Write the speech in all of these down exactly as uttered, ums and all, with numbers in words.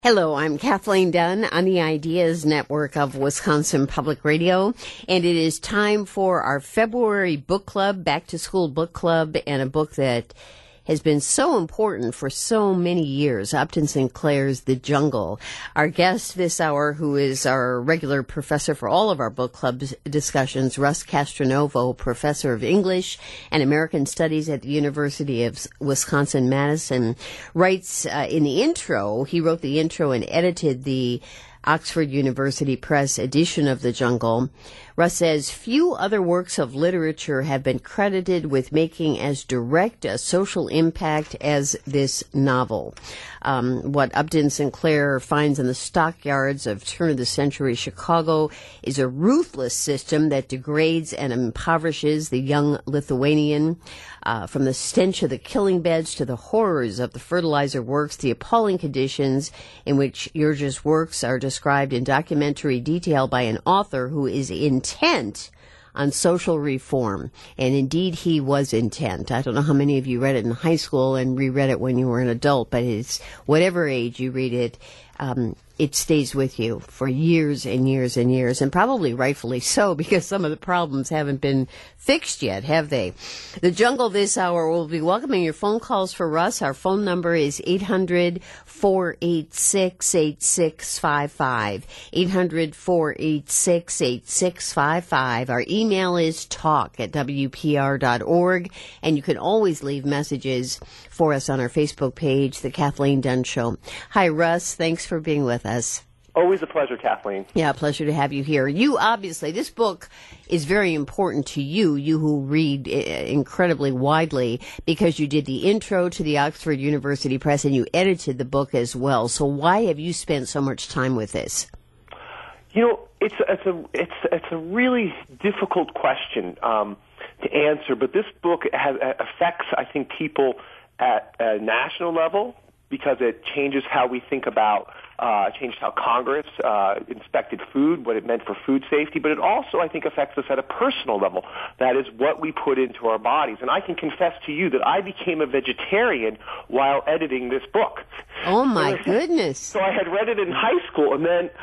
Hello, I'm Kathleen Dunn on the Ideas Network of Wisconsin Public Radio, and it is time for our February book club, back to school book club, and a book that has been so important for so many years, Upton Sinclair's The Jungle. Our guest this hour, who is our regular professor for all of our book club discussions, Russ Castronovo, professor of English and American Studies at the University of Wisconsin-Madison, writes uh, in the intro, he wrote the intro and edited the Oxford University Press edition of The Jungle. Russ says, few other works of literature have been credited with making as direct a social impact as this novel. Um, what Upton Sinclair finds in the stockyards of turn-of-the-century Chicago is a ruthless system that degrades and impoverishes the young Lithuanian. Uh, from the stench of the killing beds to the horrors of the fertilizer works, the appalling conditions in which Jurgis' works are described in documentary detail by an author who is intent on social reform. And indeed, he was intent. I don't know how many of you read it in high school and reread it when you were an adult, but it's whatever age you read it, um, it stays with you for years and years and years, and probably rightfully so, because some of the problems haven't been fixed yet, have they? The Jungle this hour will be welcoming your phone calls for Russ. Our phone number is eight hundred, four eight six, eight six five five, eight hundred, four eight six, eight six five five. Our email is talk at w p r dot org, and you can always leave messages for us on our Facebook page, The Kathleen Dunn Show. Hi, Russ. Thanks for being with us. Always a pleasure, Kathleen. Yeah, pleasure to have you here. You obviously, this book is very important to you, you who read incredibly widely, because you did the intro to the Oxford University Press and you edited the book as well. So why have you spent so much time with this? You know, it's it's a it's it's a really difficult question um, to answer, but this book has, affects, I think, people at a national level because it changes how we think about. Uh, changed how Congress uh, inspected food, what it meant for food safety, but it also, I think, affects us at a personal level. That is what we put into our bodies. And I can confess to you that I became a vegetarian while editing this book. Oh, my so goodness. So I had read it in high school, and then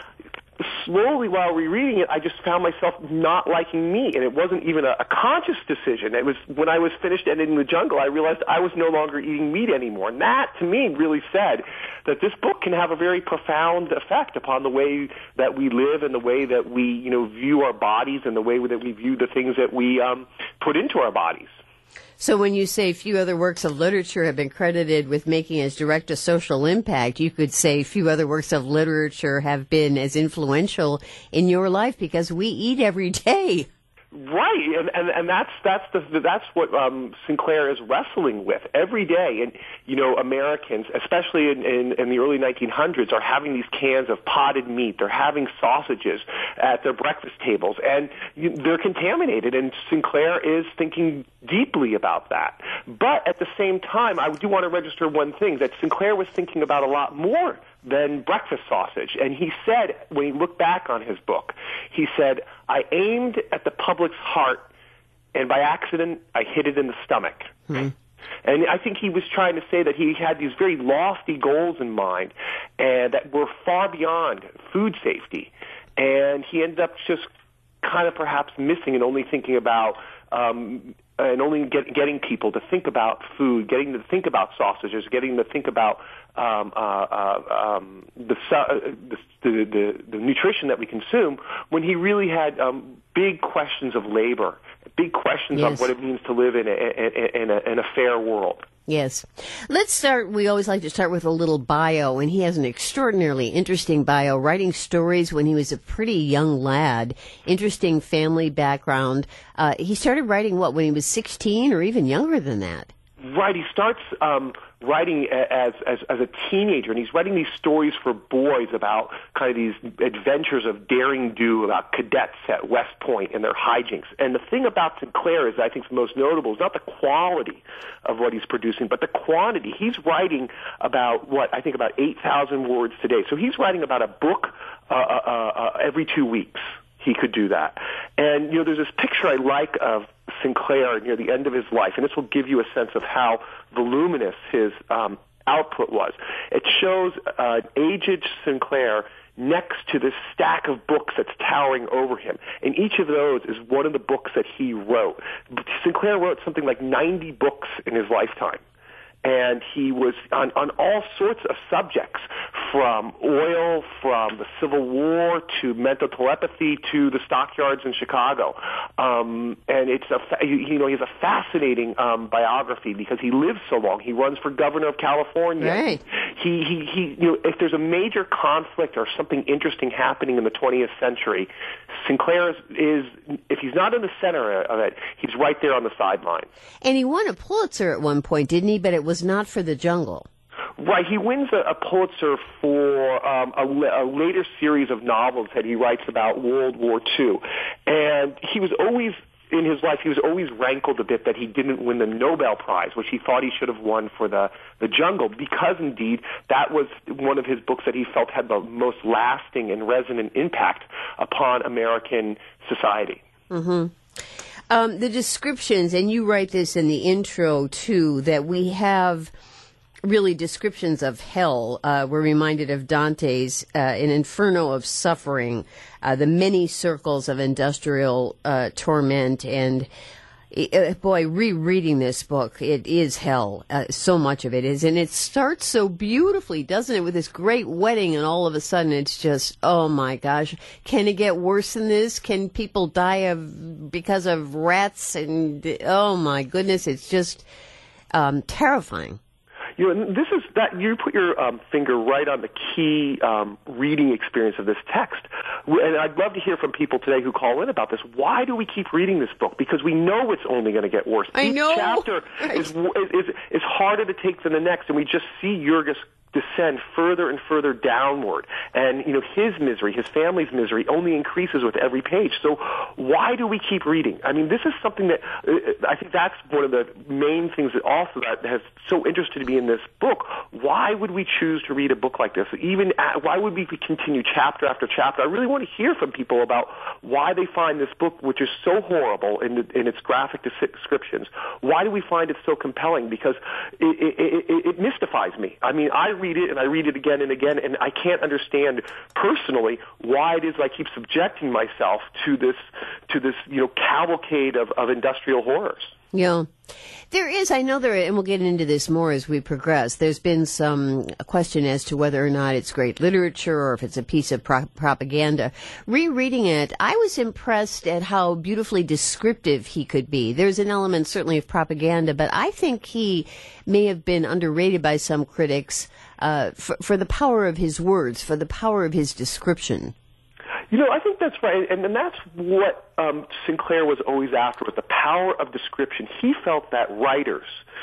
slowly while rereading it, I just found myself not liking meat, and it wasn't even a, a conscious decision. It was when I was finished editing The Jungle, I realized I was no longer eating meat anymore. And that, to me, really said that this book can have a very profound effect upon the way that we live and the way that we, you know, view our bodies and the way that we view the things that we um, put into our bodies. So when you say few other works of literature have been credited with making as direct a social impact, you could say few other works of literature have been as influential in your life because we eat every day. Right, and, and and that's that's the that's what um, Sinclair is wrestling with every day. And you know, Americans, especially in, in, in the early nineteen hundreds, are having these cans of potted meat. They're having sausages at their breakfast tables, and you, they're contaminated. And Sinclair is thinking deeply about that. But at the same time, I do want to register one thing: that Sinclair was thinking about a lot more than breakfast sausage. And he said, when he looked back on his book, he said, I aimed at the public's heart, and by accident, I hit it in the stomach. Mm-hmm. And I think he was trying to say that he had these very lofty goals in mind and that were far beyond food safety. And he ended up just kind of perhaps missing and only thinking about um, and only get, getting people to think about food, getting them to think about sausages, getting them to think about um, uh, uh, um, the, uh, the, the, the, the nutrition that we consume, when he really had um, big questions of labor, big questions yes. of what it means to live in a, in a, in a fair world. Yes. Let's start, we always like to start with a little bio, and he has an extraordinarily interesting bio, writing stories when he was a pretty young lad, interesting family background. Uh, he started writing, what, when he was sixteen or even younger than that? Right. He starts um, writing as, as as a teenager, and he's writing these stories for boys about kind of these adventures of daring do, about cadets at West Point and their hijinks. And the thing about Sinclair is, I think, the most notable is not the quality of what he's producing, but the quantity. He's writing about, what, I think about eight thousand words today. So he's writing about a book uh, uh, uh, every two weeks. He could do that. And, you know, there's this picture I like of Sinclair near the end of his life, and this will give you a sense of how voluminous his um, output was. It shows uh, aged Sinclair next to this stack of books that's towering over him. And each of those is one of the books that he wrote. Sinclair wrote something like ninety books in his lifetime. And he was on, on all sorts of subjects, from oil, from the Civil War, to mental telepathy, to the stockyards in Chicago. Um, and it's a, you know, he has a fascinating um, biography because he lives so long. He runs for governor of California. Right. He, he, he, you know, if there's a major conflict or something interesting happening in the twentieth century, Sinclair is, is, if he's not in the center of it, he's right there on the sidelines. And he won a Pulitzer at one point, didn't he? But it was not for The Jungle. Right. He wins a, a Pulitzer for um, a, a later series of novels that he writes about World War Two. And he was always, in his life, he was always rankled a bit that he didn't win the Nobel Prize, which he thought he should have won for the, the Jungle, because indeed that was one of his books that he felt had the most lasting and resonant impact upon American society. Mm-hmm. Um, the descriptions, and you write this in the intro too, that we have really descriptions of hell. Uh, we're reminded of Dante's uh, An Inferno of Suffering, uh, the many circles of industrial uh, torment, and uh, boy, rereading this book, it is hell. Uh, so much of it is, and it starts so beautifully, doesn't it, with this great wedding, and all of a sudden it's just, oh my gosh, can it get worse than this? Can people die of because of rats? And oh my goodness, it's just um, terrifying. You know, this is that you put your um, finger right on the key um, reading experience of this text. And I'd love to hear from people today who call in about this. Why do we keep reading this book? Because we know it's only going to get worse. I Each know. chapter is, is is harder to take than the next, and we just see Jurgis descend further and further downward. And, you know, his misery, his family's misery only increases with every page. So why do we keep reading? I mean, this is something that uh, I think that's one of the main things that also that has so interested me in this book. Why would we choose to read a book like this? Even at, why would we continue chapter after chapter? I really want to hear from people about why they find this book, which is so horrible in, the, in its graphic descriptions, why do we find it so compelling? Because it, it, it, it mystifies me. I mean, I read it and I read it again and again, and I can't understand personally why it is I keep subjecting myself to this to this you know cavalcade of, of industrial horrors. Yeah. There is, I know there, and we'll get into this more as we progress, there's been some question as to whether or not it's great literature or if it's a piece of pro- propaganda. Rereading it, I was impressed at how beautifully descriptive he could be. There's an element certainly of propaganda, but I think he may have been underrated by some critics uh, for, for the power of his words, for the power of his description. You know, I think that's right, and, and that's what um, Sinclair was always after, with the power of description. He felt that writers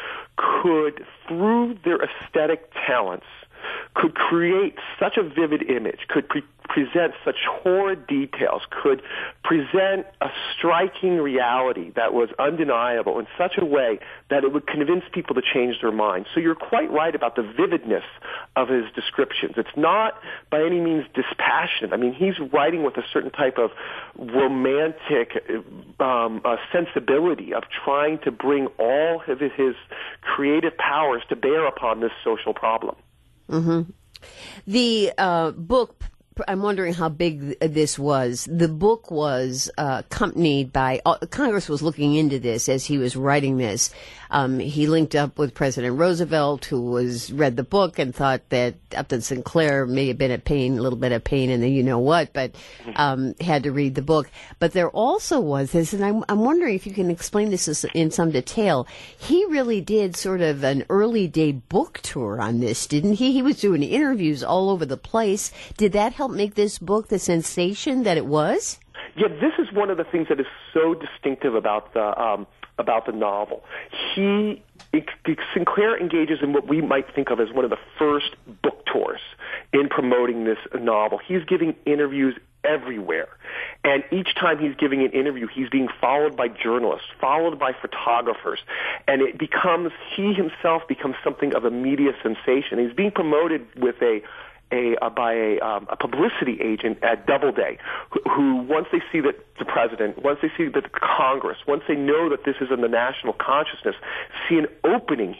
could, through their aesthetic talents, could create such a vivid image, could pre- present such horrid details, could present a striking reality that was undeniable in such a way that it would convince people to change their minds. So you're quite right about the vividness of his descriptions. It's not by any means dispassionate. I mean, he's writing with a certain type of romantic um, uh, sensibility of trying to bring all of his creative powers to bear upon this social problem. Mm-hmm. The uh, book, I'm wondering how big this was. The book was uh, accompanied by, uh, Congress was looking into this as he was writing this. Um, he linked up with President Roosevelt, who was read the book and thought that Upton Sinclair may have been a pain, a little bit of pain in the you know what, but um, had to read the book. But there also was this, and I'm, I'm wondering if you can explain this in some detail. He really did sort of an early day book tour on this, didn't he? He was doing interviews all over the place. Did that help make this book the sensation that it was? Yeah, this is one of the things that is so distinctive about the um, about the novel. He it, Sinclair engages in what we might think of as one of the first book tours in promoting this novel. He's giving interviews everywhere, and each time he's giving an interview, he's being followed by journalists, followed by photographers, and it becomes he himself becomes something of a media sensation. He's being promoted with a A, uh, by a, um, a publicity agent at Doubleday, who, who once they see that the president, once they see that the Congress, once they know that this is in the national consciousness, see an opening here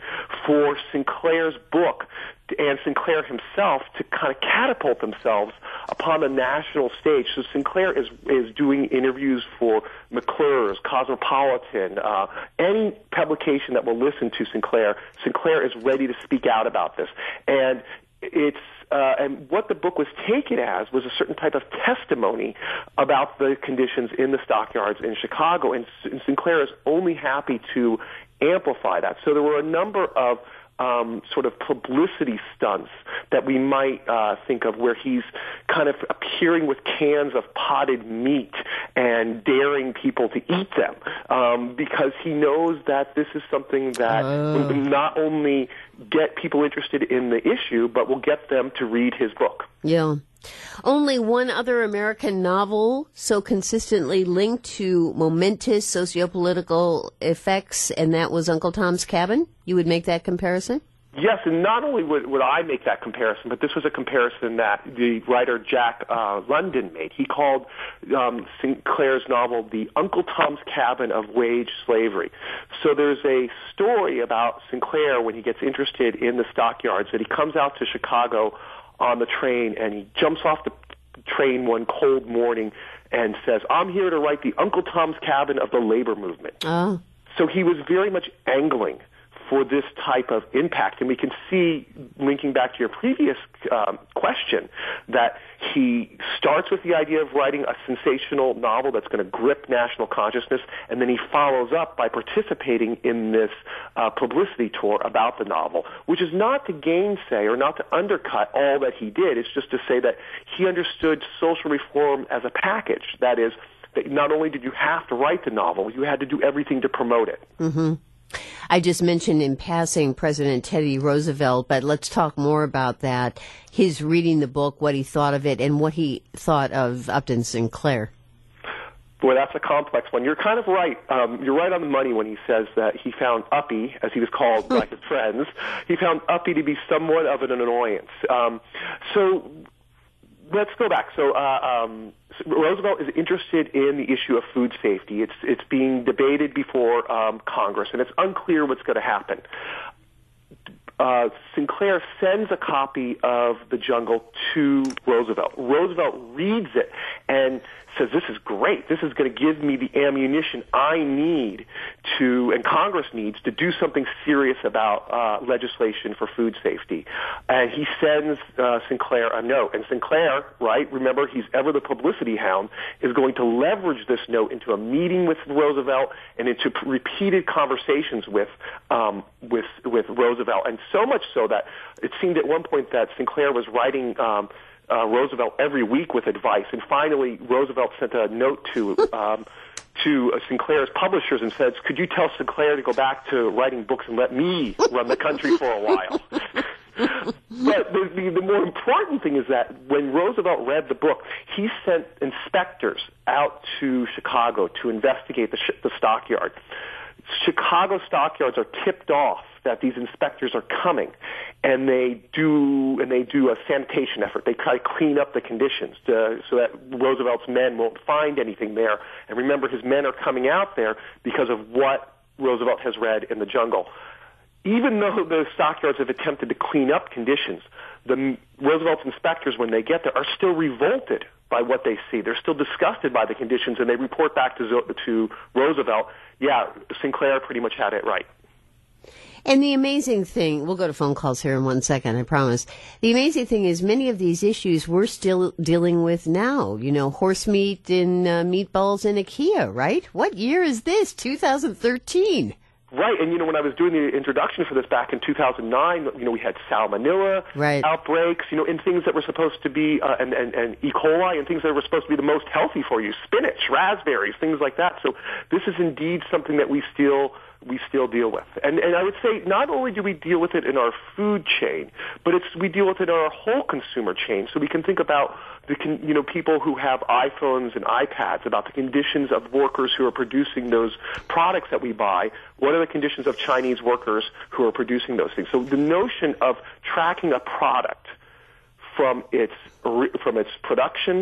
for Sinclair's book and Sinclair himself to kind of catapult themselves upon the national stage. So Sinclair is is doing interviews for McClure's, Cosmopolitan, uh, any publication that will listen to Sinclair. Sinclair is ready to speak out about this. And it's Uh, and what the book was taken as was a certain type of testimony about the conditions in the stockyards in Chicago, and, and Sinclair is only happy to amplify that. So there were a number of um, sort of publicity stunts that we might uh, think of where he's kind of appearing with cans of potted meat and daring people to eat them um, because he knows that this is something that oh. will not only get people interested in the issue, but will get them to read his book. Yeah. Only one other American novel so consistently linked to momentous sociopolitical effects, and that was Uncle Tom's Cabin? You would make that comparison? Yes, and not only would, would I make that comparison, but this was a comparison that the writer Jack uh, London made. He called um, Sinclair's novel The Uncle Tom's Cabin of Wage Slavery. So there's a story about Sinclair when he gets interested in the stockyards, that he comes out to Chicago on the train, and he jumps off the train one cold morning and says, "I'm here to write the Uncle Tom's Cabin of the labor movement." Oh. So he was very much angling for this type of impact. And we can see, linking back to your previous um, question, that he starts with the idea of writing a sensational novel that's going to grip national consciousness, and then he follows up by participating in this uh, publicity tour about the novel, which is not to gainsay or not to undercut all that he did. It's just to say that he understood social reform as a package. That is, that not only did you have to write the novel, you had to do everything to promote it. Mm-hmm. I just mentioned in passing President Teddy Roosevelt, but let's talk more about that. His reading the book, what he thought of it, and what he thought of Upton Sinclair. Boy, that's a complex one. You're kind of right. Um, you're right on the money when he says that he found Uppy, as he was called by his friends, he found Uppy to be somewhat of an annoyance. Um, so let's go back. So uh, um, Roosevelt is interested in the issue of food safety. It's it's being debated before um, Congress, and it's unclear what's going to happen. Uh, Sinclair sends a copy of The Jungle to Roosevelt. Roosevelt reads it and says, "This is great. This is going to give me the ammunition I need to, and Congress needs, to do something serious about uh, legislation for food safety." And he sends uh, Sinclair a note. And Sinclair, right, remember, he's ever the publicity hound, is going to leverage this note into a meeting with Roosevelt and into p- repeated conversations with um, with with Roosevelt. And so much so that it seemed at one point that Sinclair was writing um, Uh, Roosevelt every week with advice, and finally Roosevelt sent a note to um, to uh, Sinclair's publishers and says, "Could you tell Sinclair to go back to writing books and let me run the country for a while?" But the, the, the more important thing is that when Roosevelt read the book, he sent inspectors out to Chicago to investigate the, sh- the stockyard. Chicago stockyards are tipped off that these inspectors are coming, and they do and they do a sanitation effort. They try to clean up the conditions to, so that Roosevelt's men won't find anything there. And remember, his men are coming out there because of what Roosevelt has read in The Jungle. Even though the stockyards have attempted to clean up conditions, the Roosevelt's inspectors, when they get there, are still revolted by what they see. They're still disgusted by the conditions, and they report back to, to Roosevelt, yeah, Sinclair pretty much had it right. And the amazing thing, we'll go to phone calls here in one second, I promise. The amazing thing is many of these issues we're still dealing with now. You know, horse meat and uh, meatballs in IKEA, right? What year is this? two thousand thirteen. Right, and you know, when I was doing the introduction for this back in two thousand nine, you know, we had salmonella right. outbreaks, you know, in things that were supposed to be, uh, and, and, and E. coli, and things that were supposed to be the most healthy for you, spinach, raspberries, things like that. So this is indeed something that we still we still deal with. And, and I would say not only do we deal with it in our food chain, but it's we deal with it in our whole consumer chain. So we can think about the you know people who have iPhones and iPads, about the conditions of workers who are producing those products that we buy. What are the conditions of Chinese workers who are producing those things? So the notion of tracking a product from its from its production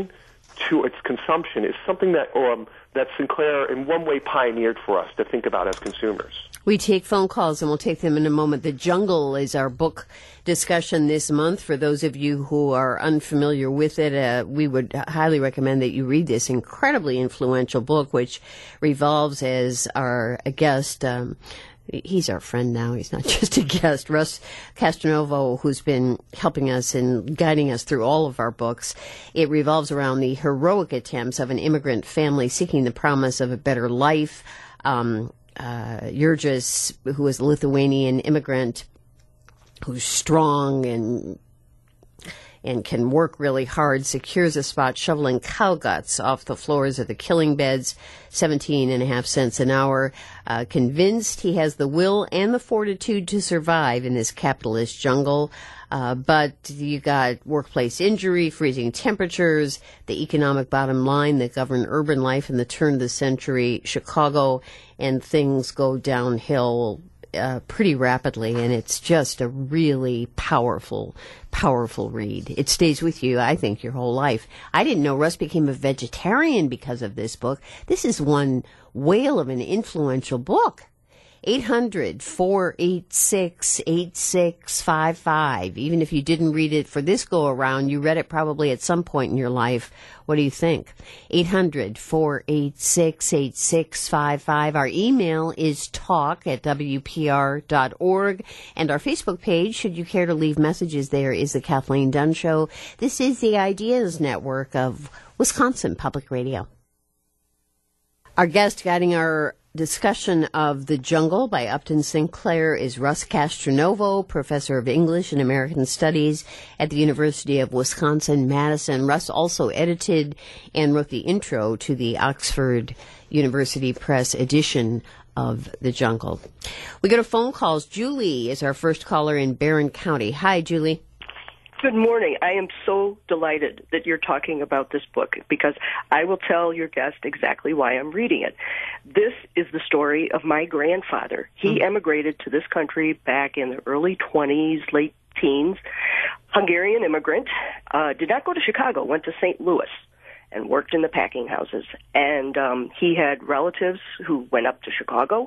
to its consumption is something that um, that Sinclair in one way pioneered for us to think about as consumers. We take phone calls, and we'll take them in a moment. The Jungle is our book discussion this month. For those of you who are unfamiliar with it, uh, we would highly recommend that you read this incredibly influential book, which revolves as our guest. Um, he's our friend now. He's not just a guest. Russ Castronovo, who's been helping us and guiding us through all of our books. It revolves around the heroic attempts of an immigrant family seeking the promise of a better life. Um, Uh, Jurgis, who is a Lithuanian immigrant, who's strong and and can work really hard, secures a spot shoveling cow guts off the floors of the killing beds, seventeen and a half cents an hour, uh, convinced he has the will and the fortitude to survive in this capitalist jungle. Uh, but you got workplace injury, freezing temperatures, the economic bottom line that govern urban life in the turn of the century Chicago, and things go downhill uh, pretty rapidly, and it's just a really powerful, powerful read. It stays with you, I think, your whole life. I didn't know Russ became a vegetarian because of this book. This is one whale of an influential book. eight hundred, four eight six, eight six five five. Even if you didn't read it for this go-around, you read it probably at some point in your life. What do you think? eight hundred, four eight six, eight six five five. Our email is talk at W P R dot org. And our Facebook page, should you care to leave messages there, is The Kathleen Dunn Show. This is the Ideas Network of Wisconsin Public Radio. Our guest guiding our discussion of The Jungle by Upton Sinclair is Russ Castronovo, professor of English and American Studies at the University of Wisconsin-Madison. Russ also edited and wrote the intro to the Oxford University Press edition of The Jungle. We go to phone calls. Julie is our first caller in Barron County. Hi, Julie. Good morning. I am so delighted that you're talking about this book because I will tell your guest exactly why I'm reading it. This is the story of my grandfather. He mm-hmm. emigrated to this country back in the early twenties, late teens. Hungarian immigrant, uh, did not go to Chicago, went to Saint Louis and worked in the packing houses. And um, he had relatives who went up to Chicago.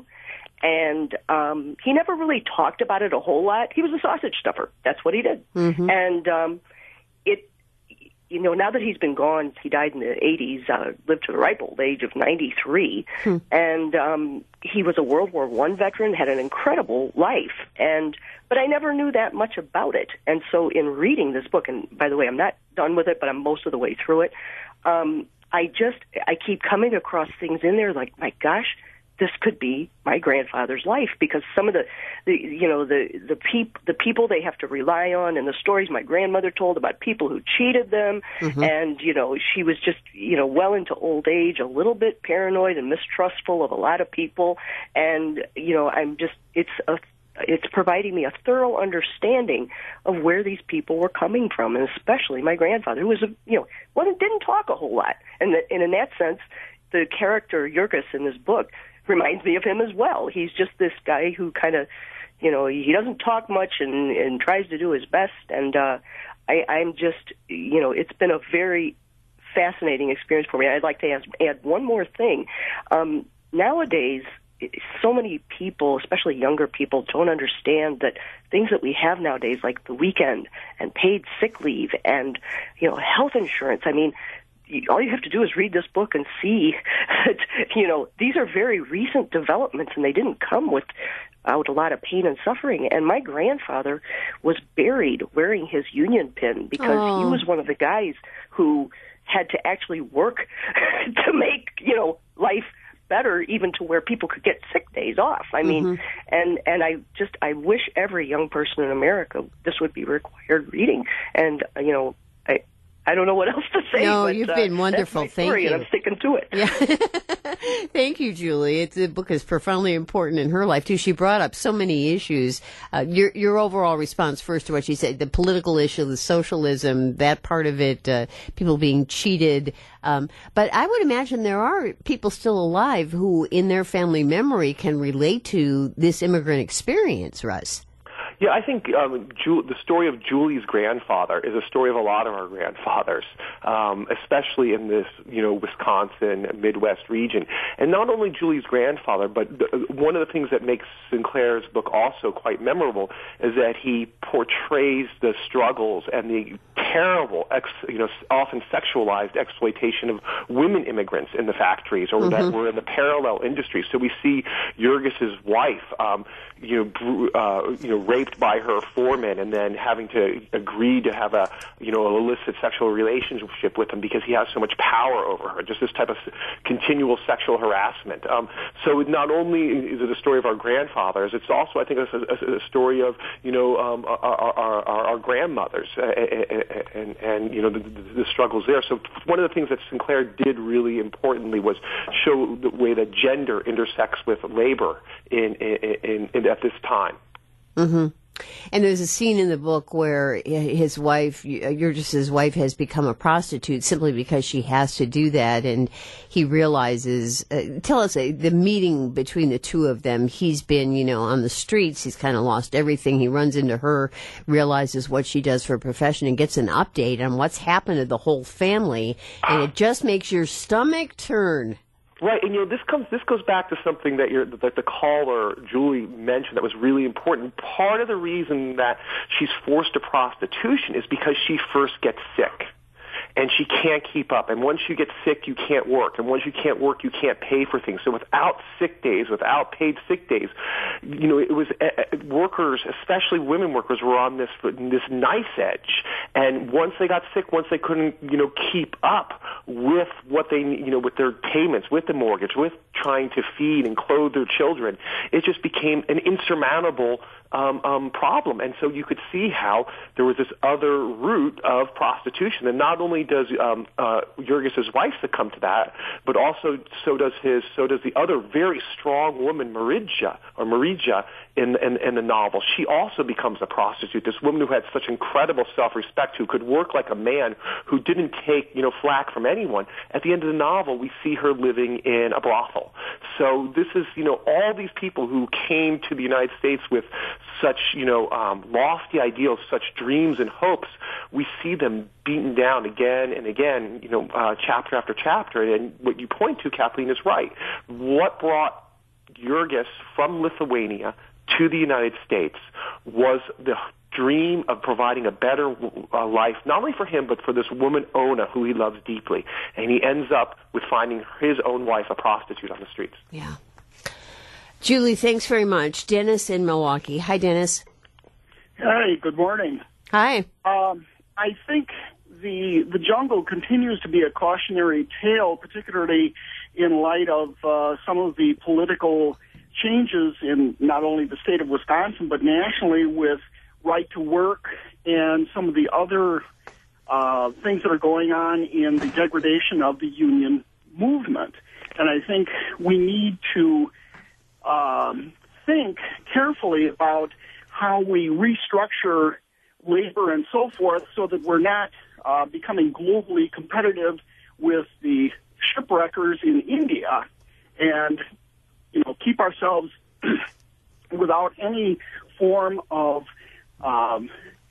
And um, he never really talked about it a whole lot. He was a sausage stuffer. That's what he did. Mm-hmm. And um, it, you know, now that he's been gone, he died in the eighties, uh, lived to the ripe old age of ninety-three. Hmm. And um, he was a World War One veteran, had an incredible life. And but I never knew that much about it. And so in reading this book, and by the way, I'm not done with it, but I'm most of the way through it, um, I just, I keep coming across things in there like, my gosh, this could be my grandfather's life, because some of the, the you know, the the, peop, the people they have to rely on, and the stories my grandmother told about people who cheated them, mm-hmm. and, you know, she was just, you know, well into old age, a little bit paranoid and mistrustful of a lot of people, and, you know, I'm just, it's a it's providing me a thorough understanding of where these people were coming from, and especially my grandfather, who was, a, you know, one who didn't talk a whole lot, and, the, and in that sense, the character Jurgis in this book reminds me of him as well. He's just this guy who kind of, you know, he doesn't talk much and, and tries to do his best. And uh, I, I'm just, you know, it's been a very fascinating experience for me. I'd like to ask, add one more thing. Um, nowadays, so many people, especially younger people, don't understand that things that we have nowadays, like the weekend and paid sick leave and, you know, health insurance. I mean, all you have to do is read this book and see that, you know, these are very recent developments, and they didn't come without a lot of pain and suffering. And my grandfather was buried wearing his union pin because oh. he was one of the guys who had to actually work to make, you know, life better, even to where people could get sick days off. I mean, mm-hmm. and, and I just, I wish every young person in America, this would be required reading. And, you know, I, I don't know what else to say. No, but, you've uh, been wonderful. That's my story, Thank you. And I'm sticking to it. Yeah. Thank you, Julie. It's, the book is profoundly important in her life, too. She brought up so many issues. Uh, your, your overall response first to what she said, the political issue, the socialism, that part of it, uh, people being cheated. Um, but I would imagine there are people still alive who, in their family memory, can relate to this immigrant experience, Russ. Yeah, I think um, Ju- the story of Julie's grandfather is a story of a lot of our grandfathers, um, especially in this, you know, Wisconsin, Midwest region. And not only Julie's grandfather, but the, one of the things that makes Sinclair's book also quite memorable is that he portrays the struggles and the terrible, ex, you know, often sexualized exploitation of women immigrants in the factories or mm-hmm. that were in the parallel industries. So we see Jurgis's wife, um, you know, br- uh, you know, raped by her foreman, and then having to agree to have a, you know, an illicit sexual relationship with him because he has so much power over her. Just this type of continual sexual harassment. Um, so not only is it a story of our grandfathers, it's also, I think, a, a, a story of, you know, um, our, our, our, our grandmothers uh, and, and you know, the, the, the struggles there. So one of the things that Sinclair did really importantly was show the way that gender intersects with labor in, in, in, in at this time. Mm-hmm. And there's a scene in the book where his wife, Jurgis's wife, has become a prostitute simply because she has to do that, and he realizes. Uh, tell us uh, the meeting between the two of them. He's been, you know, on the streets. He's kind of lost everything. He runs into her, realizes what she does for a profession, and gets an update on what's happened to the whole family, and it just makes your stomach turn. Right, and you know this comes. This goes back to something that, you're, that the caller Julie mentioned that was really important. Part of the reason that she's forced to prostitution is because she first gets sick, and she can't keep up. And once you get sick, you can't work. And once you can't work, you can't pay for things. So without sick days, without paid sick days, you know, it was uh, workers, especially women workers, were on this this knife edge. And once they got sick, once they couldn't, you know, keep up with what they, you know, with their payments, with the mortgage, with trying to feed and clothe their children, it just became an insurmountable um, um, problem. And so you could see how there was this other route of prostitution. And not only does um, uh, Jurgis's wife succumb to that, but also so does his, so does the other very strong woman, Marija, or Marija, in, in, in the novel. She also becomes a prostitute. This woman who had such incredible self-respect, who could work like a man, who didn't take, you know, flack from anyone. At the end of the novel, we see her living in a brothel. So this is, you know, all these people who came to the United States with such, you know, um, lofty ideals, such dreams and hopes. We see them beaten down again and again, you know, uh, chapter after chapter. And what you point to, Kathleen, is right. What brought Jurgis from Lithuania to the United States was the dream of providing a better uh, life, not only for him, but for this woman, Ona, who he loves deeply. And he ends up with finding his own wife a prostitute on the streets. Yeah. Julie, thanks very much. Dennis in Milwaukee. Hi, Dennis. Hey, good morning. Hi. Um, I think the the jungle continues to be a cautionary tale, particularly in light of uh, some of the political changes in not only the state of Wisconsin, but nationally with right to work and some of the other uh, things that are going on in the degradation of the union movement. And I think we need to um, think carefully about how we restructure labor and so forth so that we're not uh, becoming globally competitive with the shipwreckers in India and, you know, keep ourselves without any form of um,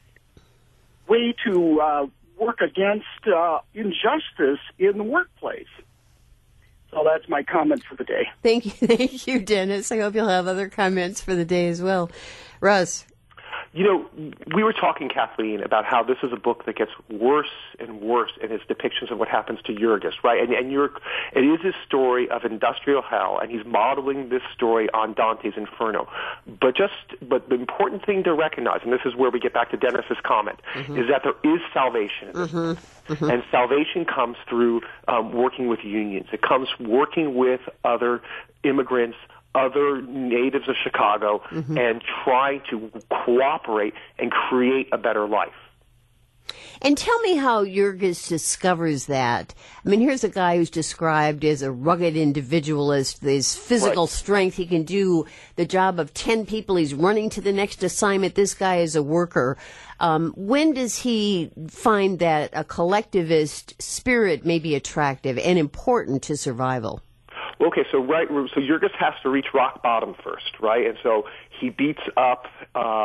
way to uh, work against uh, injustice in the workplace. So that's my comment for the day. Thank you. Thank you, Dennis. I hope you'll have other comments for the day as well. Russ. You know, we were talking, Kathleen, about how this is a book that gets worse and worse in its depictions of what happens to Jurgis, right? And, and you're, it is a story of industrial hell, and he's modeling this story on Dante's Inferno. But just, but the important thing to recognize, and this is where we get back to Dennis's comment, mm-hmm. is that there is salvation in this mm-hmm. book. Mm-hmm. And salvation comes through um, working with unions. It comes working with other immigrants, other natives of Chicago, mm-hmm. and trying to cooperate and create a better life. And tell me how Jurgis discovers that. I mean, here's a guy who's described as a rugged individualist, his physical right. strength. He can do the job of ten people. He's running to the next assignment. This guy is a worker. Um, when does he find that a collectivist spirit may be attractive and important to survival? Okay, so right, so Jurgis has to reach rock bottom first, right? And so he beats up um,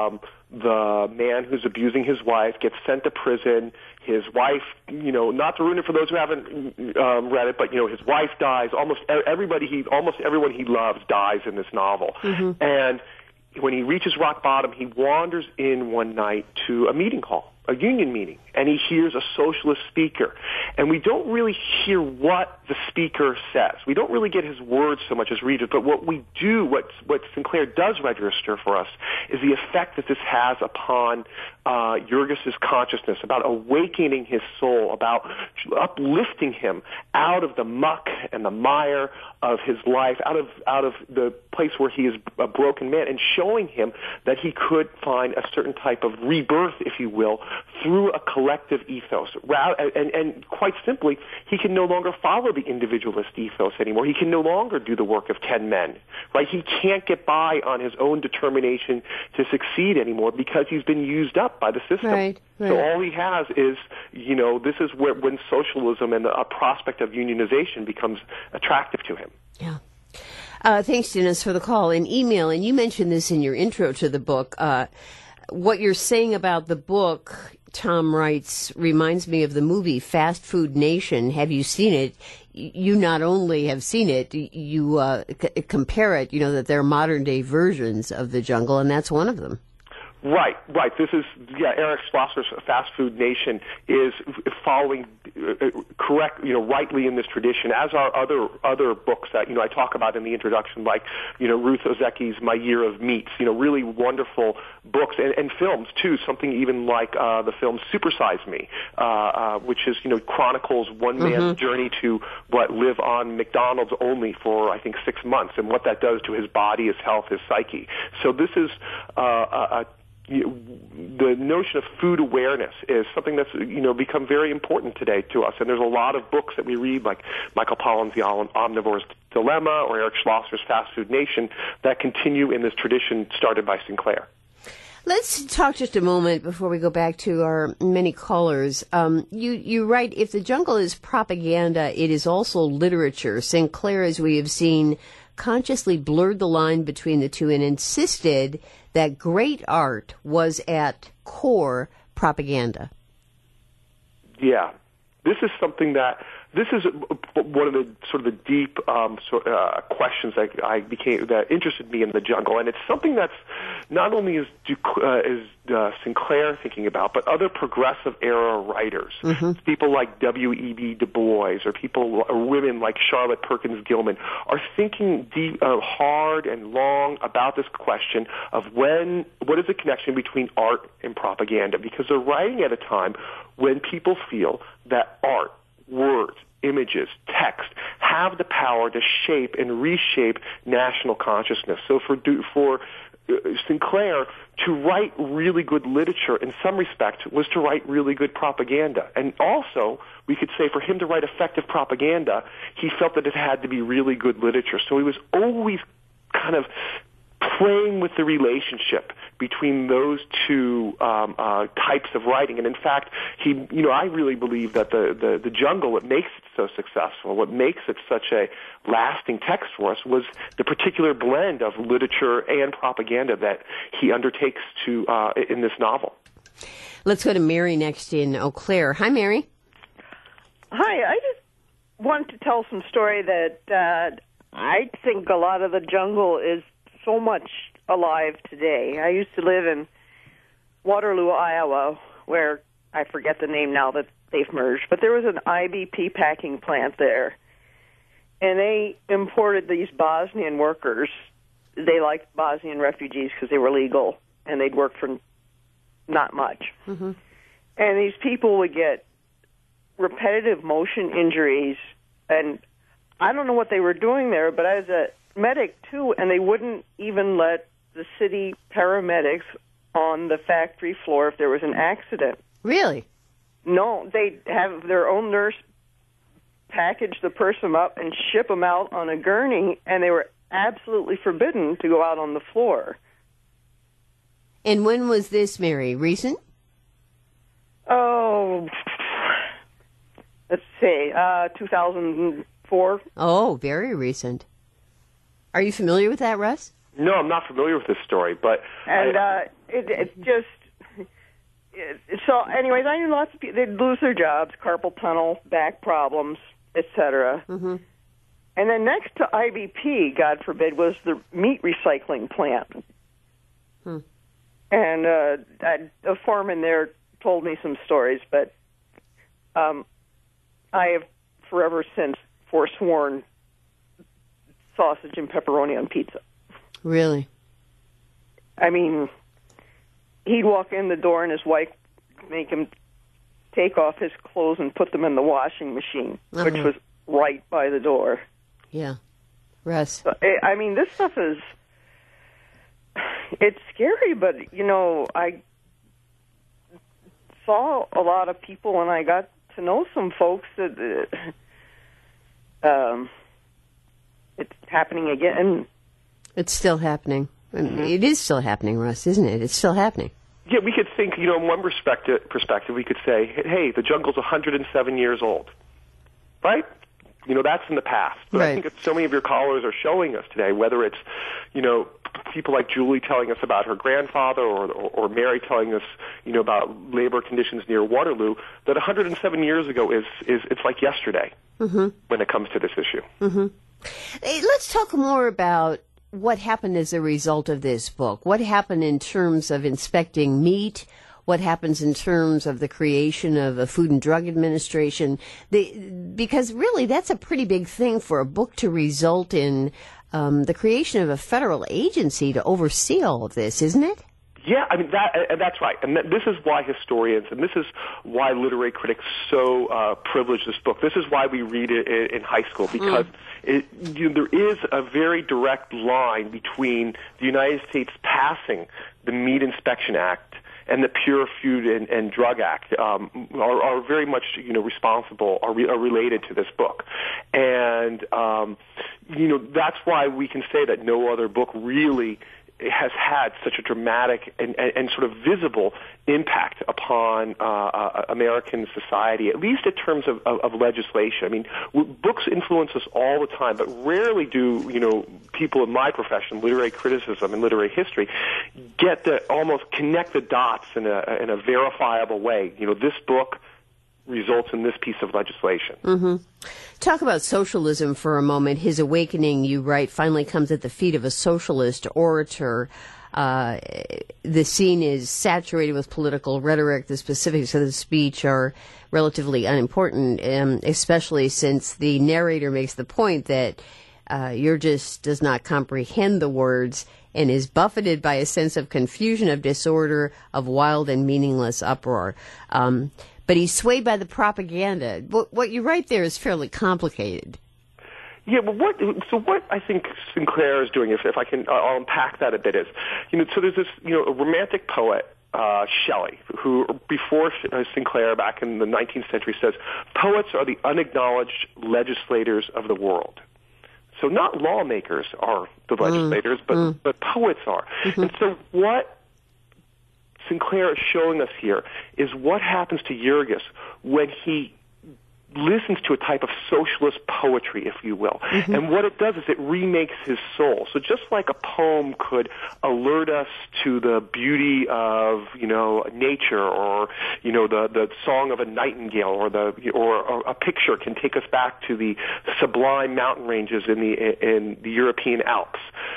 the man who's abusing his wife gets sent to prison. His wife, you know, not to ruin it for those who haven't um, read it, but, you know, his wife dies. Almost everybody he, almost everyone he loves dies in this novel. Mm-hmm. And when he reaches rock bottom, he wanders in one night to a meeting hall, a union meeting, and he hears a socialist speaker. And we don't really hear what the speaker says. We don't really get his words so much as readers, but what we do, what, what Sinclair does register for us, is the effect that this has upon uh, Jurgis's consciousness, about awakening his soul, about uplifting him out of the muck and the mire of his life, out of out of the place where he is a broken man, and showing him that he could find a certain type of rebirth, if you will, through a collective ethos. And, and quite simply, he can no longer follow the individualist ethos anymore. He can no longer do the work of ten men, right? He can't get by on his own determination to succeed anymore because he's been used up by the system. Right, right. So all he has is, you know, this is where when socialism and the a prospect of unionization becomes attractive to him. Yeah. Uh, thanks, Dennis, for the call and email. And you mentioned this in your intro to the book. Uh, what you're saying about the book, Tom writes, reminds me of the movie Fast Food Nation. Have you seen it? You not only have seen it, you uh, c- compare it, you know, that they're modern-day versions of The Jungle, and that's one of them. Right, right. This is, yeah, Eric Schlosser's Fast Food Nation is following uh, correct, you know, rightly in this tradition, as are other other books that, you know, I talk about in the introduction, like, you know, Ruth Ozecki's My Year of Meats, you know, really wonderful books, and, and films, too, something even like uh, the film Super Size Me, uh, uh, which is, you know, chronicles one man's mm-hmm. journey to what live on McDonald's only for, I think, six months, and what that does to his body, his health, his psyche. So this is uh, a the notion of food awareness is something that's, you know, become very important today to us. And there's a lot of books that we read, like Michael Pollan's The Omnivore's Dilemma or Eric Schlosser's Fast Food Nation, that continue in this tradition started by Sinclair. Let's talk just a moment before we go back to our many callers. Um, you, you write, if The Jungle is propaganda, it is also literature. Sinclair, as we have seen, consciously blurred the line between the two and insisted that great art was at core propaganda. Yeah. This is something that, this is one of the sort of the deep um, sort uh, questions that I became, that interested me in The Jungle, and it's something that's not only is, uh, is uh, Sinclair thinking about, but other progressive era writers, mm-hmm. people like W E B Du Bois, or people, or women like Charlotte Perkins Gilman, are thinking deep, uh, hard and long about this question of when, what is the connection between art and propaganda? Because they're writing at a time when people feel that art, words, images, text have the power to shape and reshape national consciousness. So for for uh, Sinclair to write really good literature, in some respect, was to write really good propaganda. And also, we could say for him to write effective propaganda, he felt that it had to be really good literature. So he was always kind of playing with the relationship between those two um, uh, types of writing. And in fact, he, you know, I really believe that the, the, the Jungle, what makes it so successful, what makes it such a lasting text for us, was the particular blend of literature and propaganda that he undertakes to uh, in this novel. Let's go to Mary next in Eau Claire. Hi, Mary. Hi, I just want to tell some story that uh, I think a lot of The Jungle is so much alive today. I used to live in Waterloo, Iowa, where I forget the name now that they've merged, but there was an I B P packing plant there, and they imported these Bosnian workers. They liked Bosnian refugees because they were legal, and they'd work for not much. Mm-hmm. And these people would get repetitive motion injuries, and I don't know what they were doing there, but I was a medic too, and they wouldn't even let the city paramedics on the factory floor if there was an accident. Really? No, they'd have their own nurse package the person up and ship them out on a gurney, and they were absolutely forbidden to go out on the floor. And when was this, Mary? Recent? Oh, let's see, uh, two thousand four. Oh, very recent. Are you familiar with that, Russ? No, I'm not familiar with this story, but and I, uh, it, it's just it, so. Anyways, I knew lots of people they'd lose their jobs, carpal tunnel, back problems, et cetera. Mm-hmm. And then next to I B P, God forbid, was the meat recycling plant. Hmm. And uh, a foreman there told me some stories, but um, I have forever since forsworn sausage and pepperoni on pizza. Really? I mean, he'd walk in the door and his wife would make him take off his clothes and put them in the washing machine, uh-huh. which was right by the door. Yeah. Russ. So, I mean, this stuff is, it's scary, but, you know, I saw a lot of people and I got to know some folks that uh, um, it's happening again. It's still happening. I mean, it is still happening, Russ, isn't it? It's still happening. Yeah, we could think, you know, in one perspective, perspective we could say, hey, the jungle's one hundred seven years old, right? You know, that's in the past. But right. I think that so many of your callers are showing us today, whether it's, you know, people like Julie telling us about her grandfather or, or, or Mary telling us, you know, about labor conditions near Waterloo, that one hundred seven years ago is, is it's like yesterday mm-hmm. when it comes to this issue. Mm-hmm. Hey, let's talk more about what happened as a result of this book. What happened in terms of inspecting meat? What happens in terms of the creation of a Food and Drug Administration? The, because really, that's a pretty big thing for a book to result in um, the creation of a federal agency to oversee all of this, isn't it? Yeah, I mean, that, and that's right. And that, this is why historians, and this is why literary critics so uh, privilege this book. This is why we read it in, in high school, because mm. it, you know, there is a very direct line between the United States passing the Meat Inspection Act and the Pure Food and, and Drug Act um, are, are very much, you know, responsible, are, re- are related to this book. And, um, you know, that's why we can say that no other book really has had such a dramatic and, and, and sort of visible impact upon uh, uh, American society, at least in terms of, of, of legislation. I mean, w- books influence us all the time, but rarely do, you know, people in my profession, literary criticism and literary history, get to almost connect the dots in a, in a verifiable way. You know, this book results in this piece of legislation. Mm-hmm. Talk about socialism for a moment. His awakening, you write, finally comes at the feet of a socialist orator. Uh, the scene is saturated with political rhetoric. The specifics of the speech are relatively unimportant, um, especially since the narrator makes the point that uh, Yergis does not comprehend the words and is buffeted by a sense of confusion, of disorder, of wild and meaningless uproar. Um, But he's swayed by the propaganda. What, what you write there is fairly complicated. Yeah, but what? So what I think Sinclair is doing, if, if I can, I'll unpack that a bit. Is you know, so there's this, you know, a romantic poet, uh, Shelley, who before Sinclair, back in the nineteenth century, says poets are the unacknowledged legislators of the world. So not lawmakers are the legislators, mm, but mm. but poets are. Mm-hmm. And so what Sinclair is showing us here is what happens to Yergis when he listens to a type of socialist poetry, if you will. Mm-hmm. And what it does is it remakes his soul. So just like a poem could alert us to the beauty of, you know, nature, or, you know, the, the song of a nightingale, or the or, or a picture can take us back to the sublime mountain ranges in the in the European Alps.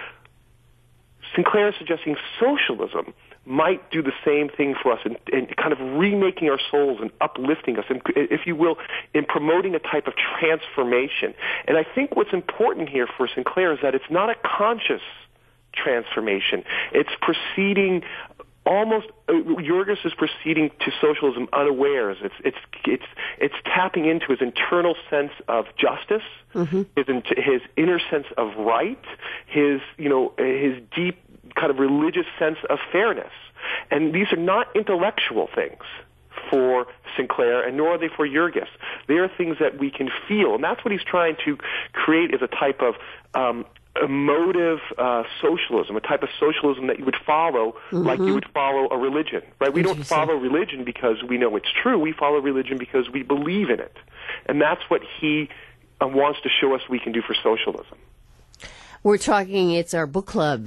Sinclair is suggesting socialism might do the same thing for us in, in kind of remaking our souls and uplifting us, and, if you will, in promoting a type of transformation. And I think what's important here for Sinclair is that it's not a conscious transformation. It's proceeding almost, uh, Yergis is proceeding to socialism unawares. It's, it's, it's, it's tapping into his internal sense of justice, mm-hmm. his, his inner sense of right, his, you know, his deep kind of religious sense of fairness. And these are not intellectual things for Sinclair, and nor are they for Yergis. They are things that we can feel, and that's what he's trying to create, as a type of um, emotive uh, socialism, a type of socialism that you would follow mm-hmm. like you would follow a religion, right? We don't follow religion because we know it's true. We follow religion because we believe in it. And that's what he uh, wants to show us we can do for socialism. We're talking, it's our book club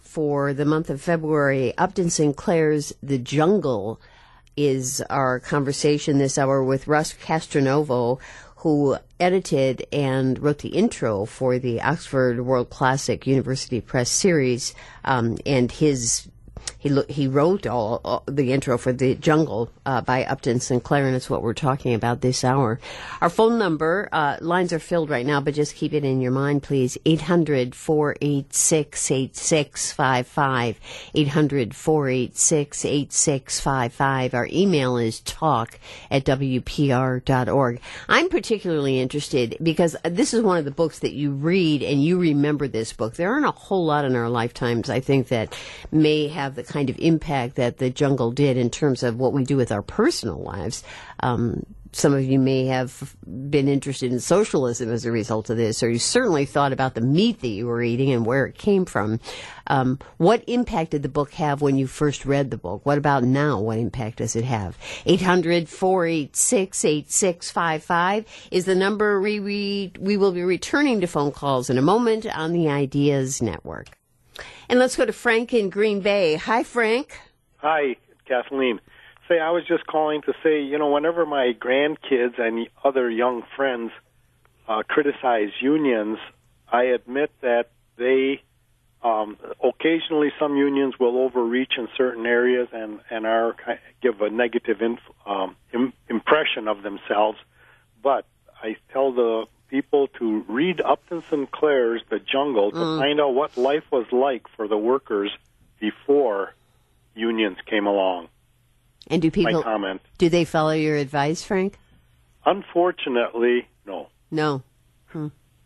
for the month of February. Upton Sinclair's The Jungle is our conversation this hour with Russ Castronovo, who edited and wrote the intro for the Oxford World Classic University Press series, um, and his he lo- he wrote all, all the intro for The Jungle uh, by Upton Sinclair, and it's what we're talking about this hour. Our phone number, uh, lines are filled right now, but just keep it in your mind, please. eight hundred, four eight six, eight six five five. eight hundred, four eight six, eight six five five. Our email is talk at w p r dot org. I'm particularly interested because this is one of the books that you read and you remember this book. There aren't a whole lot in our lifetimes, I think, that may have the kind of impact that The Jungle did in terms of what we do with our personal lives. Um, some of you may have been interested in socialism as a result of this, or you certainly thought about the meat that you were eating and where it came from. Um, what impact did the book have when you first read the book? What about now? What impact does it have? eight hundred, four eight six, eight six five five is the number we, we, we will be returning to phone calls in a moment on the Ideas Network. And let's go to Frank in Green Bay. Hi, Frank. Hi, Kathleen. Say, I was just calling to say, you know, whenever my grandkids and other young friends uh, criticize unions, I admit that they, um, occasionally some unions will overreach in certain areas and, and are give a negative inf, um, im, impression of themselves. But I tell the people to read Upton Sinclair's The Jungle to mm. find out what life was like for the workers before unions came along. And do people, My comment. Do they follow your advice, Frank? Unfortunately, no. No. Hmm.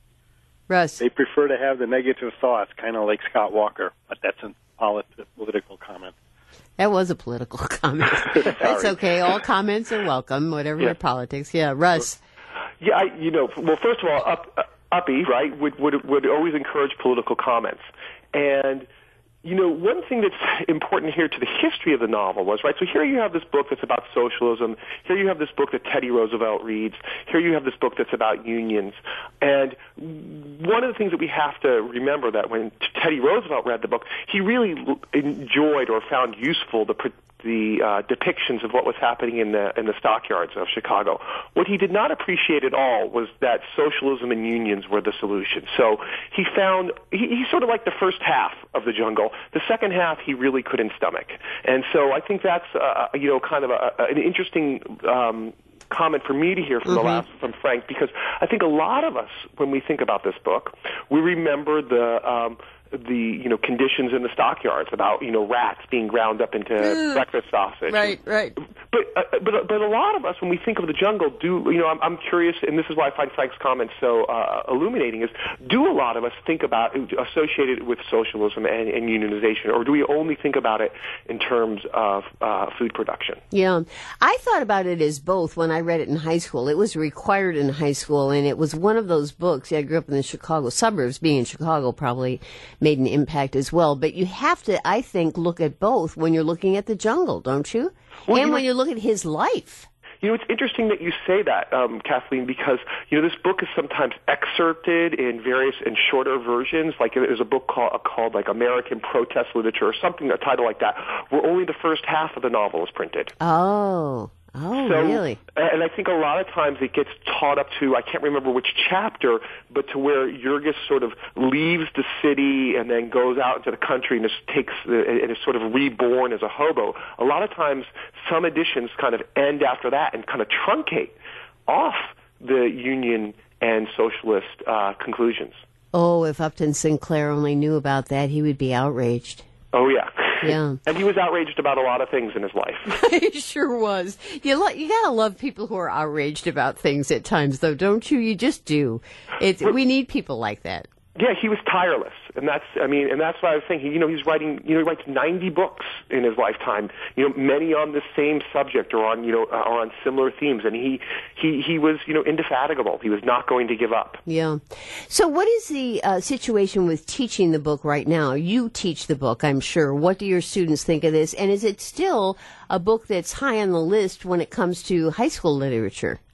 Russ? They prefer to have the negative thoughts, kind of like Scott Walker, but that's a polit- political comment. That was a political comment. That's okay. All comments are welcome, whatever yeah. your politics. Yeah, Russ? Yeah, I, you know, well, first of all, up, uh, Uppy, right, would, would would always encourage political comments. And, you know, one thing that's important here to the history of the novel was, right, so here you have this book that's about socialism. Here you have this book that Teddy Roosevelt reads. Here you have this book that's about unions. And one of the things that we have to remember that when Teddy Roosevelt read the book, he really enjoyed or found useful the the uh, depictions of what was happening in the in the stockyards of Chicago. What he did not appreciate at all was that socialism and unions were the solution. So he found, he, he sort of liked the first half of The Jungle. The second half he really couldn't stomach. And so I think that's, uh, you know, kind of a, a, an interesting um, comment for me to hear from mm-hmm. the last from Frank, because I think a lot of us, when we think about this book, we remember the um, the you know conditions in the stockyards about you know rats being ground up into mm. breakfast sausage. Right, right. But uh, but but a lot of us, when we think of The Jungle, do you know? I'm, I'm curious, and this is why I find Frank's comments so uh, illuminating. Is do a lot of us think about associated with socialism and, and unionization, or do we only think about it in terms of uh, food production? Yeah, I thought about it as both when I read it in high school. It was required in high school, and it was one of those books. Yeah, I grew up in the Chicago suburbs. Being in Chicago probably made an impact as well. But you have to, I think, look at both when you're looking at The Jungle, don't you? Well, and you when know, you look at his life. You know, it's interesting that you say that, um, Kathleen, because, you know, this book is sometimes excerpted in various and shorter versions. Like there's a book called, called like American Protest Literature or something, a title like that, where only the first half of the novel is printed. Oh. Oh, so, really? And I think a lot of times it gets taught up to, I can't remember which chapter, but to where Jurgis sort of leaves the city and then goes out into the country and just takes the, and is sort of reborn as a hobo. A lot of times some editions kind of end after that and kind of truncate off the Union and socialist uh, conclusions. Oh, if Upton Sinclair only knew about that, he would be outraged. Oh, yeah. Yeah. And he was outraged about a lot of things in his life. He sure was. You lo- you gotta love people who are outraged about things at times, though, don't you? You just do. It's, we need people like that. Yeah, he was tireless, and that's, I mean, and that's what I was thinking. You know, he's writing, you know, he writes ninety books in his lifetime. You know, many on the same subject or on, you know, uh, or on similar themes, and he, he, he was, you know, indefatigable. He was not going to give up. Yeah. So, what is the uh, situation with teaching the book right now? You teach the book, I'm sure. What do your students think of this? And is it still a book that's high on the list when it comes to high school literature?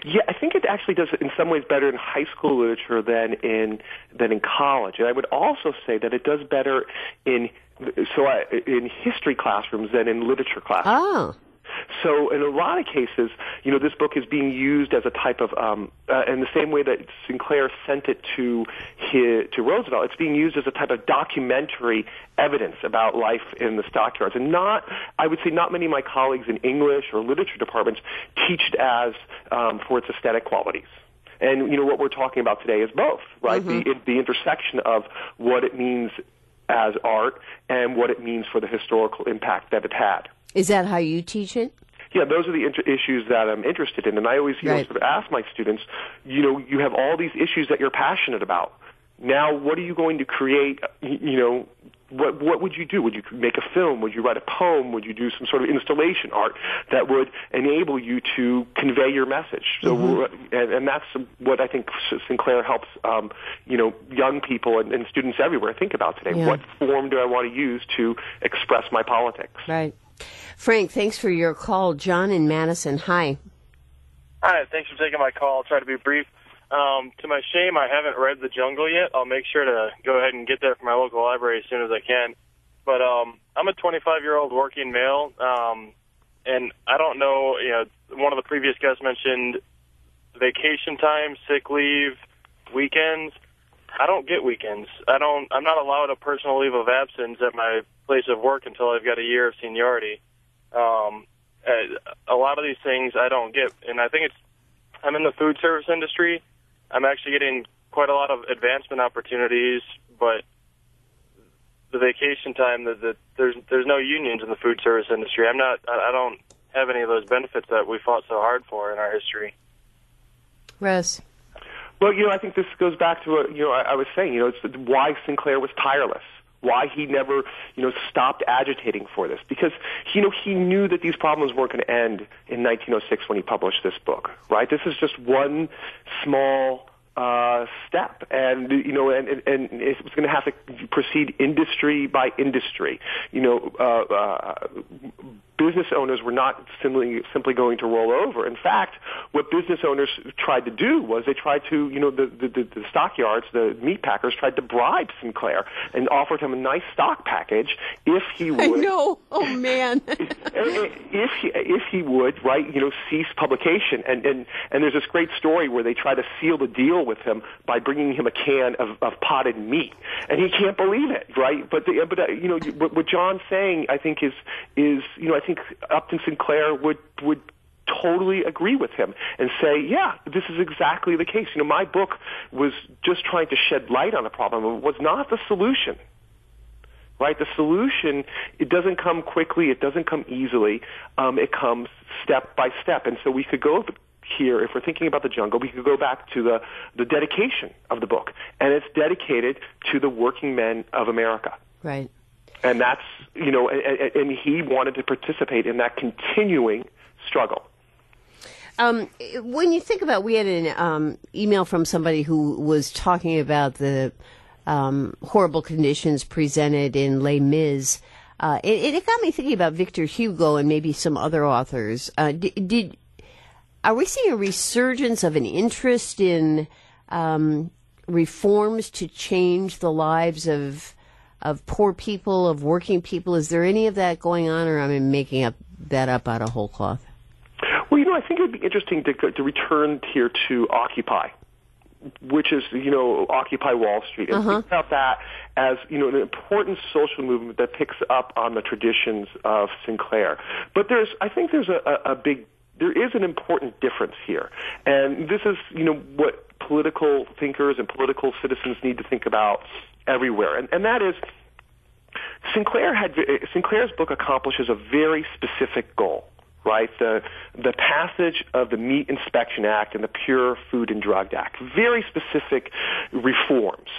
Yeah, I think it actually does in some ways better in high school literature than in than in college. And I would also say that it does better in so I, in history classrooms than in literature classrooms. Oh. So in a lot of cases, you know, this book is being used as a type of, um, uh, in the same way that Sinclair sent it to his, to Roosevelt, it's being used as a type of documentary evidence about life in the stockyards. And not, I would say not many of my colleagues in English or literature departments teach it as um, for its aesthetic qualities. And, you know, what we're talking about today is both, right? Mm-hmm. The, the intersection of what it means as art and what it means for the historical impact that it had. Is that how you teach it? Yeah, those are the inter- issues that I'm interested in. And I always you right. know, sort of ask my students, you know, you have all these issues that you're passionate about. Now, what are you going to create, you know, what what would you do? Would you make a film? Would you write a poem? Would you do some sort of installation art that would enable you to convey your message? So, mm-hmm. and, and that's what I think Sinclair helps, um, you know, young people and, and students everywhere think about today. Yeah. What form do I want to use to express my politics? Right. Frank, thanks for your call. John in Madison, hi. Hi, thanks for taking my call. I'll try to be brief. Um, to my shame, I haven't read The Jungle yet. I'll make sure to go ahead and get that from my local library as soon as I can. But um, I'm a twenty-five-year-old working male, um, and I don't know, you know, one of the previous guests mentioned vacation time, sick leave, weekends. I don't get weekends. I don't, I'm not allowed a personal leave of absence at my place of work until I've got a year of seniority. Um, a lot of these things I don't get, and I think it's, I'm in the food service industry. I'm actually getting quite a lot of advancement opportunities, but the vacation time, the, the, there's there's no unions in the food service industry. I'm not, I don't have any of those benefits that we fought so hard for in our history. Russ. Well, you know, I think this goes back to what, you know, I, I was saying, you know, it's why Sinclair was tireless. Why he never, you know, stopped agitating for this. Because, you know, he knew that these problems weren't going to end in nineteen oh six when he published this book, right? This is just one small uh, step. And, you know, and, and, and it was going to have to proceed industry by industry. You know, uh, uh, business owners were not simply simply going to roll over. In fact, what business owners tried to do was they tried to, you know, the, the, the stockyards, the meat packers tried to bribe Sinclair and offered him a nice stock package if he would. I know. Oh, man. if he, if he would, right, you know, cease publication. And, and, and there's this great story where they try to seal the deal with him by bringing him a can of, of potted meat. And he can't believe it, right? But, the, but uh, you know, what, what John's saying, I think, is, is you know, I think Upton Sinclair would would totally agree with him and say, yeah, this is exactly the case. You know, my book was just trying to shed light on the problem. It was not the solution, right? The solution, it doesn't come quickly. It doesn't come easily. Um, it comes step by step. And so we could go here, if we're thinking about The Jungle, we could go back to the, the dedication of the book. And it's dedicated to the working men of America. Right. And that's, you know, and, and he wanted to participate in that continuing struggle. Um, when you think about, we had an um, email from somebody who was talking about the um, horrible conditions presented in Les Mis. Uh, it, it got me thinking about Victor Hugo and maybe some other authors. Uh, did, did are we seeing a resurgence of an interest in um, reforms to change the lives of of poor people, of working people? Is there any of that going on, or am I making up that up out of whole cloth? Well, you know, I think it would be interesting to to return here to Occupy, which is, you know, Occupy Wall Street, and uh-huh. think about that as, you know, an important social movement that picks up on the traditions of Sinclair. But there's, I think there's a, a, a big, there is an important difference here, and this is, you know, what political thinkers and political citizens need to think about everywhere, and, and that is Sinclair had Sinclair's book accomplishes a very specific goal, right? The the passage of the Meat Inspection Act and the Pure Food and Drug Act, very specific reforms.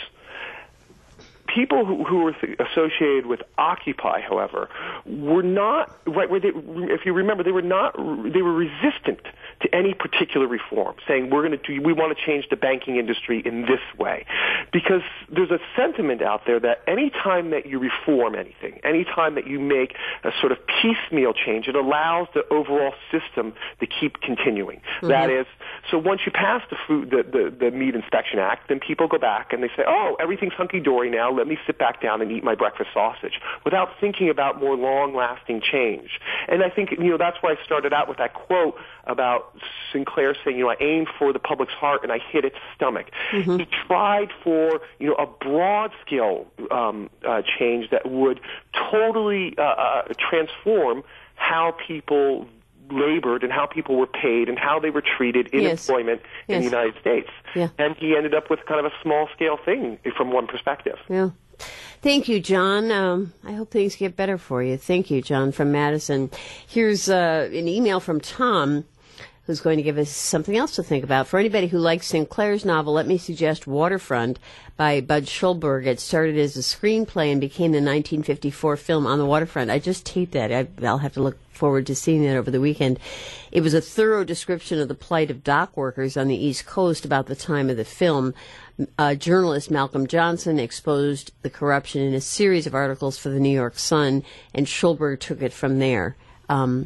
People who, who were associated with Occupy, however, were not right. Where they, if you remember, they were not. They were resistant to any particular reform, saying we're going to do, we want to change the banking industry in this way. Because there's a sentiment out there that any time that you reform anything, any time that you make a sort of piecemeal change, it allows the overall system to keep continuing. Mm-hmm. That is, so once you pass the food, the, the, the Meat Inspection Act, then people go back and they say, oh, everything's hunky-dory now, let me sit back down and eat my breakfast sausage, without thinking about more long-lasting change. And I think, you know, that's why I started out with that quote about Sinclair saying, you know, I aimed for the public's heart and I hit its stomach. Mm-hmm. He tried for, you know, a broad-scale um, uh, change that would totally uh, uh, transform how people labored and how people were paid and how they were treated in yes. employment yes. in the United States. Yeah. And he ended up with kind of a small-scale thing from one perspective. Yeah. Thank you, John. Um, I hope things get better for you. Thank you, John, from Madison. Here's uh, an email from Tom, who's going to give us something else to think about. For anybody who likes Sinclair's novel, let me suggest Waterfront by Bud Schulberg. It started as a screenplay and became the nineteen fifty-four film On the Waterfront. I just hate that. I, I'll have to look forward to seeing that over the weekend. It was a thorough description of the plight of dock workers on the East Coast about the time of the film. Uh, journalist Malcolm Johnson exposed the corruption in a series of articles for the New York Sun, and Schulberg took it from there. Um,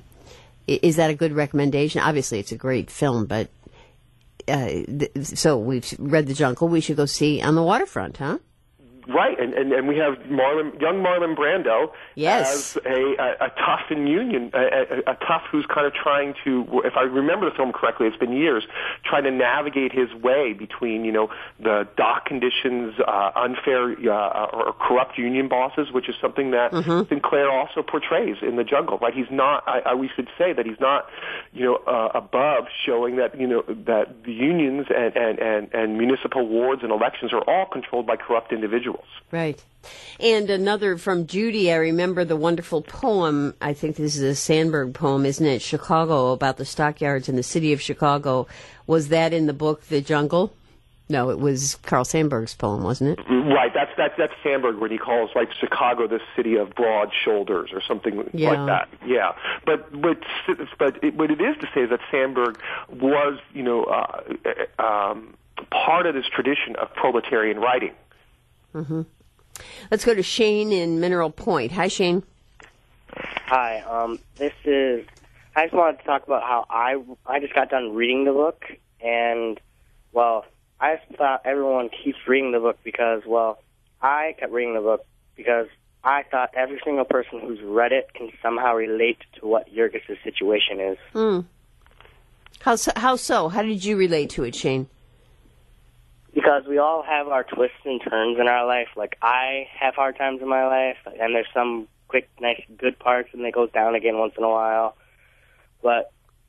is that a good recommendation? Obviously, it's a great film, but uh, th- so we've read The Jungle. We should go see On the Waterfront, huh? Right, and, and, and we have Marlon, young Marlon Brando yes. as a, a, a tough in Union, a, a, a tough who's kind of trying to, if I remember the film correctly, it's been years, trying to navigate his way between, you know, the dock conditions, uh, unfair uh, or corrupt union bosses, which is something that mm-hmm. Sinclair also portrays in The Jungle. Right, he's not. I, I, we should say that he's not, you know, uh, above showing that, you know, that the unions and, and, and, and municipal wards and elections are all controlled by corrupt individuals. Right. And another from Judy, I remember the wonderful poem, I think this is a Sandburg poem, isn't it, Chicago, about the stockyards in the city of Chicago. Was that in the book The Jungle? No, it was Carl Sandburg's poem, wasn't it? Right, that's that's that's Sandburg when he calls like Chicago the city of broad shoulders or something yeah. like that. Yeah, but but but it, what it is to say is that Sandburg was, you know, uh, um, part of this tradition of proletarian writing. Mm-hmm. Let's go to Shane in Mineral Point. Hi, Shane. Hi. Um, this is. I just wanted to talk about how I I just got done reading the book, and well, I thought everyone keeps reading the book because well, I kept reading the book because I thought every single person who's read it can somehow relate to what Jurgis's situation is. Mm. How so, how so? How did you relate to it, Shane? Because we all have our twists and turns in our life. Like, I have hard times in my life, and there's some quick, nice, good parts, and it goes down again once in a while. But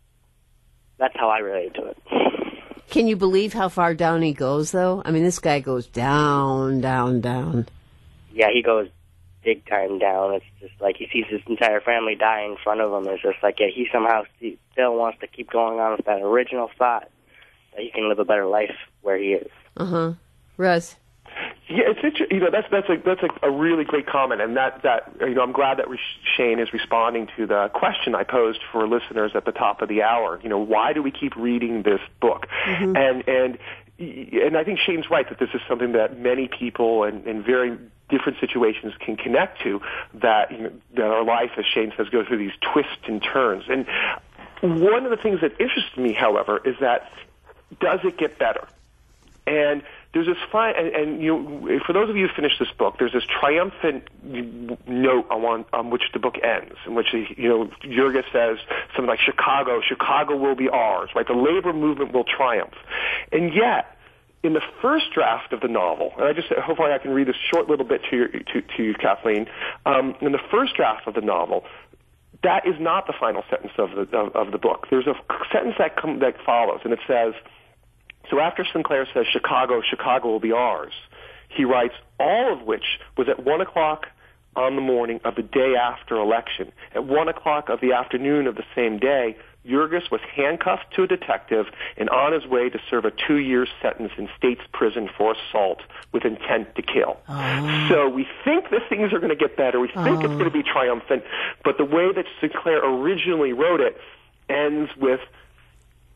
that's how I relate to it. Can you believe how far down he goes, though? I mean, this guy goes down, down, down. Yeah, he goes big time down. It's just like he sees his entire family die in front of him. It's just like, yeah, he somehow still wants to keep going on with that original thought that he can live a better life where he is. Uh-huh. Russ? Yeah, it's inter- you know that's that's a that's a, a really great comment, and that that you know I'm glad that Shane is responding to the question I posed for listeners at the top of the hour. You know, why do we keep reading this book? Mm-hmm. And and and I think Shane's right that this is something that many people in, in very different situations can connect to. That you know, that our life, as Shane says, goes through these twists and turns. And one of the things that interests me, however, is that does it get better? And there's this fine, and, and you know, for those of you who finished this book, there's this triumphant note on, on which the book ends, in which you know Jurgis says something like "Chicago, Chicago will be ours." Right, the labor movement will triumph, and yet in the first draft of the novel, and I just hopefully I can read this short little bit to you, to, to you, Kathleen. Um, in the first draft of the novel, that is not the final sentence of the of, of the book. There's a sentence that com- that follows, and it says. So after Sinclair says, Chicago, Chicago will be ours, he writes, all of which was at one o'clock on the morning of the day after election. At one o'clock of the afternoon of the same day, Jurgis was handcuffed to a detective and on his way to serve a two-year sentence in state's prison for assault with intent to kill. Oh. So we think that things are going to get better. We think oh. it's going to be triumphant. But the way that Sinclair originally wrote it ends with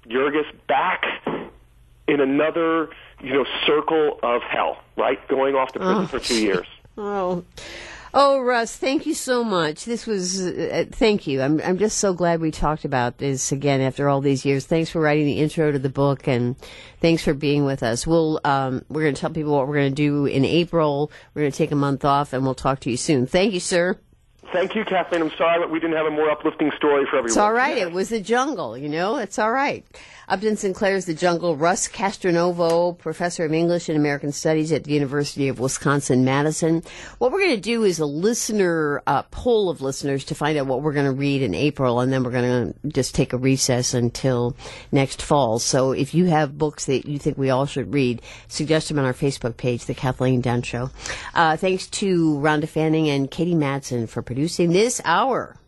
Jurgis back in another, you know, circle of hell, right? Going off to prison oh. for two years. Oh. Oh, Russ, thank you so much. This was, uh, thank you. I'm I'm just so glad we talked about this again after all these years. Thanks for writing the intro to the book, and thanks for being with us. We'll, um, we're going to tell people what we're going to do in April. We're going to take a month off, and we'll talk to you soon. Thank you, sir. Thank you, Kathleen. I'm sorry that we didn't have a more uplifting story for everyone. It's all right. It was the jungle, you know. It's all right. Upton Sinclair's The Jungle. Russ Castronovo, professor of English and American Studies at the University of Wisconsin-Madison. What we're going to do is a listener uh, poll of listeners to find out what we're going to read in April, and then we're going to just take a recess until next fall. So if you have books that you think we all should read, suggest them on our Facebook page, The Kathleen Dunn Show. Uh, thanks to Rhonda Fanning and Katie Madsen for producing this hour.